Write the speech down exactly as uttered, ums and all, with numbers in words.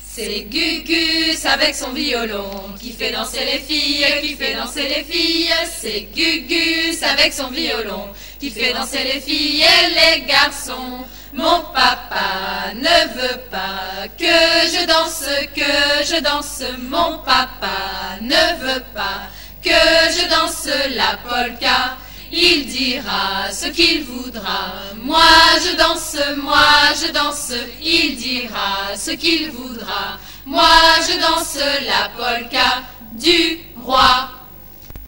C'est Gugus avec son violon qui fait danser les filles, qui fait danser les filles. C'est Gugus avec son violon qui fait danser les filles et les garçons. Mon papa ne veut pas que je danse, que je danse. Mon papa ne veut pas que je danse la polka. Il dira ce qu'il voudra. Moi je danse, moi je danse. Il dira ce qu'il voudra. Moi je danse la polka du roi.